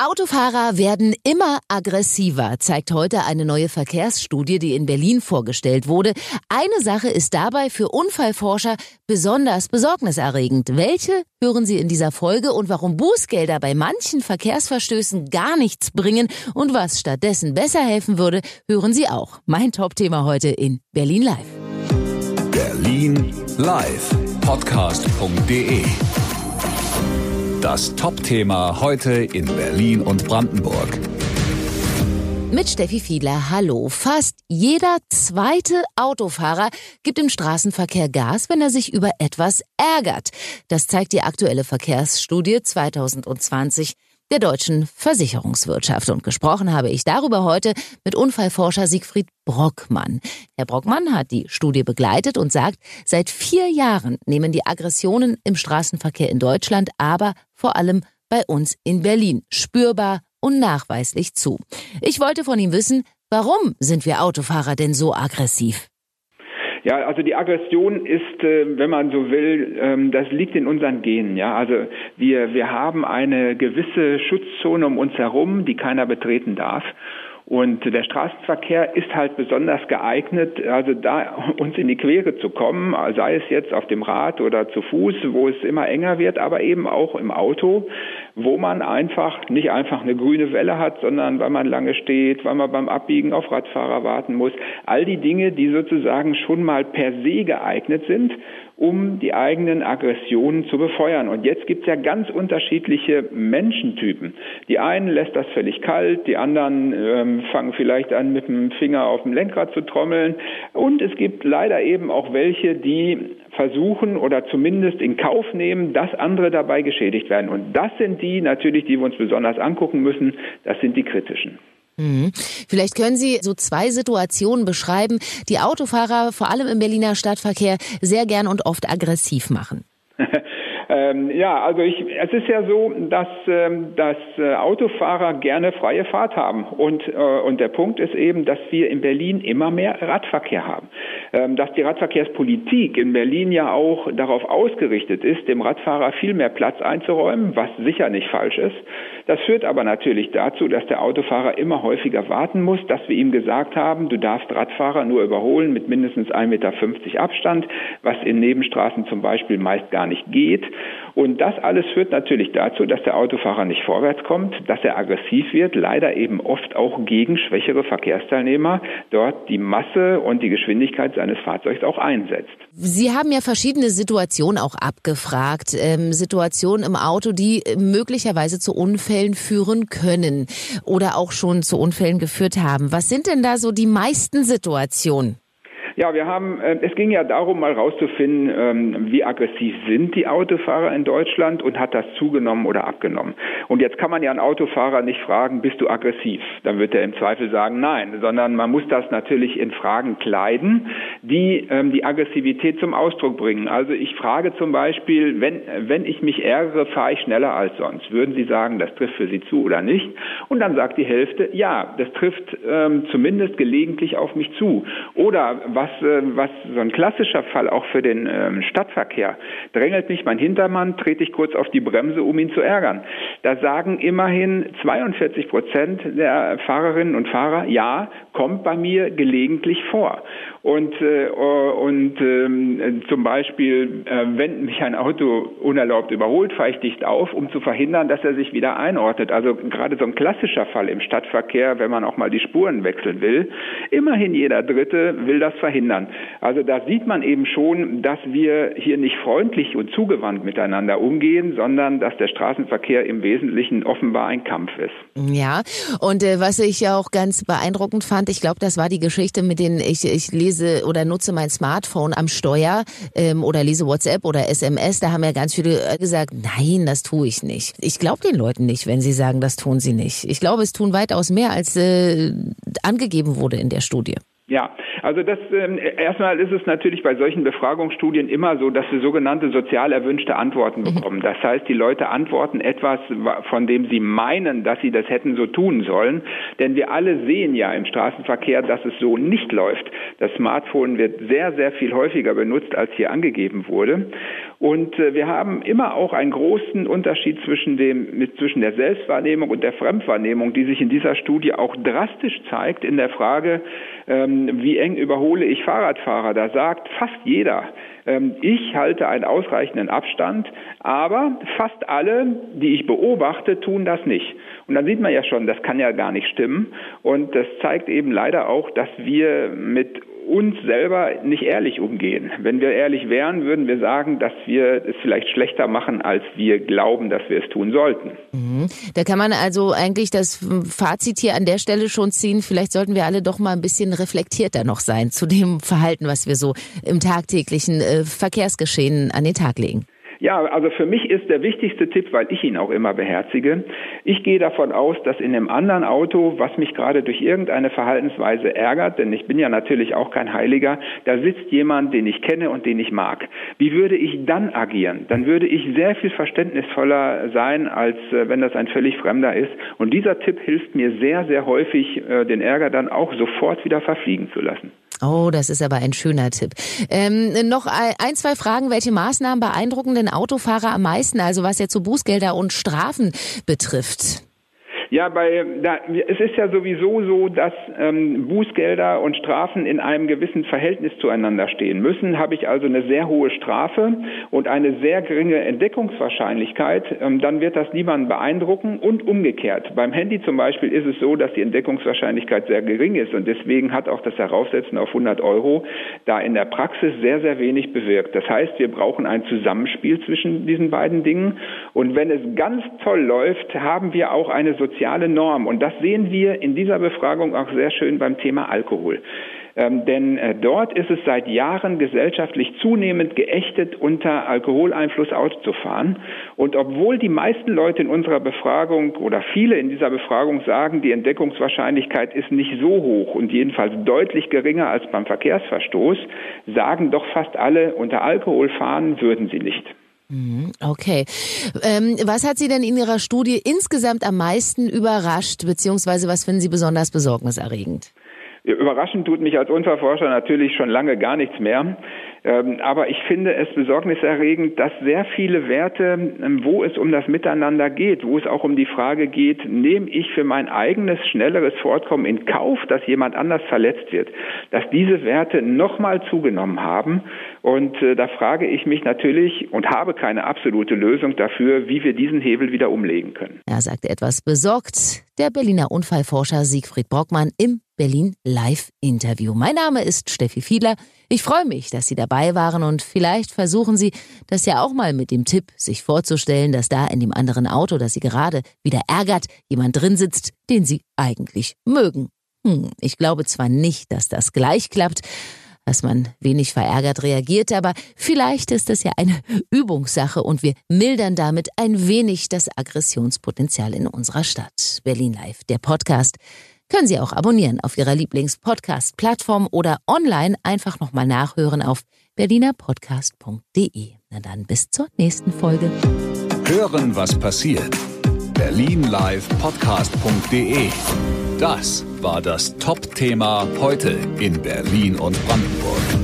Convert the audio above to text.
Autofahrer werden immer aggressiver, zeigt heute eine neue Verkehrsstudie, die in Berlin vorgestellt wurde. Eine Sache ist dabei für Unfallforscher besonders besorgniserregend. Welche hören Sie in dieser Folge und warum Bußgelder bei manchen Verkehrsverstößen gar nichts bringen und was stattdessen besser helfen würde, hören Sie auch. Mein Top-Thema heute in Berlin Live. Berlin Live, podcast.de. Das Top-Thema heute in Berlin und Brandenburg. Mit Steffi Fiedler, hallo. Fast jeder zweite Autofahrer gibt im Straßenverkehr Gas, wenn er sich über etwas ärgert. Das zeigt die aktuelle Verkehrsstudie 2020 der deutschen Versicherungswirtschaft. Und gesprochen habe ich darüber heute mit Unfallforscher Siegfried Brockmann. Herr Brockmann hat die Studie begleitet und sagt, seit 4 Jahren nehmen die Aggressionen im Straßenverkehr in Deutschland, aber vor allem bei uns in Berlin spürbar und nachweislich zu. Ich wollte von ihm wissen, warum sind wir Autofahrer denn so aggressiv? Ja, also die Aggression ist, wenn man so will, das liegt in unseren Genen. Ja, also wir haben eine gewisse Schutzzone um uns herum, die keiner betreten darf. Und der Straßenverkehr ist halt besonders geeignet, also da uns in die Quere zu kommen, sei es jetzt auf dem Rad oder zu Fuß, wo es immer enger wird, aber eben auch im Auto, wo man nicht einfach eine grüne Welle hat, sondern weil man lange steht, weil man beim Abbiegen auf Radfahrer warten muss. All die Dinge, die sozusagen schon mal per se geeignet sind, um die eigenen Aggressionen zu befeuern. Und jetzt gibt es ja ganz unterschiedliche Menschentypen. Die einen lässt das völlig kalt, die anderen fangen vielleicht an, mit dem Finger auf dem Lenkrad zu trommeln. Und es gibt leider eben auch welche, die versuchen oder zumindest in Kauf nehmen, dass andere dabei geschädigt werden. Und das sind die natürlich, die wir uns besonders angucken müssen, das sind die kritischen. Vielleicht können Sie so 2 Situationen beschreiben, die Autofahrer vor allem im Berliner Stadtverkehr sehr gern und oft aggressiv machen. Ja, also es ist ja so, dass Autofahrer gerne freie Fahrt haben und der Punkt ist eben, dass wir in Berlin immer mehr Radverkehr haben. Dass die Radverkehrspolitik in Berlin ja auch darauf ausgerichtet ist, dem Radfahrer viel mehr Platz einzuräumen, was sicher nicht falsch ist. Das führt aber natürlich dazu, dass der Autofahrer immer häufiger warten muss, dass wir ihm gesagt haben, du darfst Radfahrer nur überholen mit mindestens 1,50 Meter Abstand, was in Nebenstraßen zum Beispiel meist gar nicht geht. Und das alles führt natürlich dazu, dass der Autofahrer nicht vorwärts kommt, dass er aggressiv wird, leider eben oft auch gegen schwächere Verkehrsteilnehmer dort die Masse und die Geschwindigkeit seines Fahrzeugs auch einsetzt. Sie haben ja verschiedene Situationen auch abgefragt, Situationen im Auto, die möglicherweise zu Unfällen führen können oder auch schon zu Unfällen geführt haben. Was sind denn da so die meisten Situationen? Ja, es ging ja darum, mal rauszufinden, wie aggressiv sind die Autofahrer in Deutschland und hat das zugenommen oder abgenommen. Und jetzt kann man ja einen Autofahrer nicht fragen, bist du aggressiv? Dann wird er im Zweifel sagen, nein, sondern man muss das natürlich in Fragen kleiden, die die Aggressivität zum Ausdruck bringen. Also ich frage zum Beispiel, wenn ich mich ärgere, fahre ich schneller als sonst. Würden Sie sagen, das trifft für Sie zu oder nicht? Und dann sagt die Hälfte, ja, das trifft zumindest gelegentlich auf mich zu. Oder was so ein klassischer Fall auch für den Stadtverkehr, drängelt mich mein Hintermann, trete ich kurz auf die Bremse, um ihn zu ärgern. Da sagen immerhin 42% der Fahrerinnen und Fahrer, ja, kommt bei mir gelegentlich vor. Und zum Beispiel, wenn mich ein Auto unerlaubt überholt, fahre ich dicht auf, um zu verhindern, dass er sich wieder einordnet. Also gerade so ein klassischer Fall im Stadtverkehr, wenn man auch mal die Spuren wechseln will, immerhin jeder Dritte will das verhindern. Also da sieht man eben schon, dass wir hier nicht freundlich und zugewandt miteinander umgehen, sondern dass der Straßenverkehr im Wesentlichen offenbar ein Kampf ist. Ja, und was ich auch ganz beeindruckend fand, ich glaube, das war die Geschichte, mit denen ich lese oder nutze mein Smartphone am Steuer oder lese WhatsApp oder SMS. Da haben ja ganz viele gesagt, nein, das tue ich nicht. Ich glaube den Leuten nicht, wenn sie sagen, das tun sie nicht. Ich glaube, es tun weitaus mehr, als angegeben wurde in der Studie. Ja, Also erstmal ist es natürlich bei solchen Befragungsstudien immer so, dass wir sogenannte sozial erwünschte Antworten bekommen. Das heißt, die Leute antworten etwas, von dem sie meinen, dass sie das hätten so tun sollen. Denn wir alle sehen ja im Straßenverkehr, dass es so nicht läuft. Das Smartphone wird sehr, sehr viel häufiger benutzt, als hier angegeben wurde. Und wir haben immer auch einen großen Unterschied zwischen der Selbstwahrnehmung und der Fremdwahrnehmung, die sich in dieser Studie auch drastisch zeigt in der Frage, wie eng überhole ich Fahrradfahrer. Da sagt fast jeder, ich halte einen ausreichenden Abstand, aber fast alle, die ich beobachte, tun das nicht. Und dann sieht man ja schon, das kann ja gar nicht stimmen. Und das zeigt eben leider auch, dass wir mit uns selber nicht ehrlich umgehen. Wenn wir ehrlich wären, würden wir sagen, dass wir es vielleicht schlechter machen, als wir glauben, dass wir es tun sollten. Da kann man also eigentlich das Fazit hier an der Stelle schon ziehen. Vielleicht sollten wir alle doch mal ein bisschen reflektierter noch sein zu dem Verhalten, was wir so im tagtäglichen Verkehrsgeschehen an den Tag legen. Ja, also für mich ist der wichtigste Tipp, weil ich ihn auch immer beherzige, ich gehe davon aus, dass in einem anderen Auto, was mich gerade durch irgendeine Verhaltensweise ärgert, denn ich bin ja natürlich auch kein Heiliger, da sitzt jemand, den ich kenne und den ich mag. Wie würde ich dann agieren? Dann würde ich sehr viel verständnisvoller sein, als wenn das ein völlig Fremder ist. Und dieser Tipp hilft mir sehr, sehr häufig, den Ärger dann auch sofort wieder verfliegen zu lassen. Oh, das ist aber ein schöner Tipp. Noch ein, zwei Fragen. Welche Maßnahmen beeindrucken den Autofahrer am meisten, also was jetzt so Bußgelder und Strafen betrifft? Ja, es ist ja sowieso so, dass Bußgelder und Strafen in einem gewissen Verhältnis zueinander stehen müssen. Habe ich also eine sehr hohe Strafe und eine sehr geringe Entdeckungswahrscheinlichkeit, dann wird das niemanden beeindrucken und umgekehrt. Beim Handy zum Beispiel ist es so, dass die Entdeckungswahrscheinlichkeit sehr gering ist und deswegen hat auch das Heraufsetzen auf 100 € da in der Praxis sehr, sehr wenig bewirkt. Das heißt, wir brauchen ein Zusammenspiel zwischen diesen beiden Dingen und wenn es ganz toll läuft, haben wir auch eine soziale Norm. Und das sehen wir in dieser Befragung auch sehr schön beim Thema Alkohol. Denn dort ist es seit Jahren gesellschaftlich zunehmend geächtet, unter Alkoholeinfluss Auto zu fahren. Und obwohl die meisten Leute in unserer Befragung oder viele in dieser Befragung sagen, die Entdeckungswahrscheinlichkeit ist nicht so hoch und jedenfalls deutlich geringer als beim Verkehrsverstoß, sagen doch fast alle, unter Alkohol fahren würden sie nicht. Okay. Was hat Sie denn in Ihrer Studie insgesamt am meisten überrascht, beziehungsweise was finden Sie besonders besorgniserregend? Überraschend tut mich als Unfallforscher natürlich schon lange gar nichts mehr. Aber ich finde es besorgniserregend, dass sehr viele Werte, wo es um das Miteinander geht, wo es auch um die Frage geht, nehme ich für mein eigenes schnelleres Fortkommen in Kauf, dass jemand anders verletzt wird, dass diese Werte nochmal zugenommen haben. Und da frage ich mich natürlich und habe keine absolute Lösung dafür, wie wir diesen Hebel wieder umlegen können. Er sagte etwas besorgt, der Berliner Unfallforscher Siegfried Brockmann im Berlin Live-Interview. Mein Name ist Steffi Fiedler. Ich freue mich, dass Sie dabei waren und vielleicht versuchen Sie das ja auch mal mit dem Tipp, sich vorzustellen, dass da in dem anderen Auto, das Sie gerade wieder ärgert, jemand drin sitzt, den Sie eigentlich mögen. Ich glaube zwar nicht, dass das gleich klappt, dass man wenig verärgert reagiert, aber vielleicht ist das ja eine Übungssache und wir mildern damit ein wenig das Aggressionspotenzial in unserer Stadt. Berlin Live, der Podcast, können Sie auch abonnieren auf Ihrer Lieblings-Podcast-Plattform oder online einfach nochmal nachhören auf berlinerpodcast.de. Na dann bis zur nächsten Folge. Hören, was passiert. berlinlivepodcast.de. Das war das Top-Thema heute in Berlin und Brandenburg.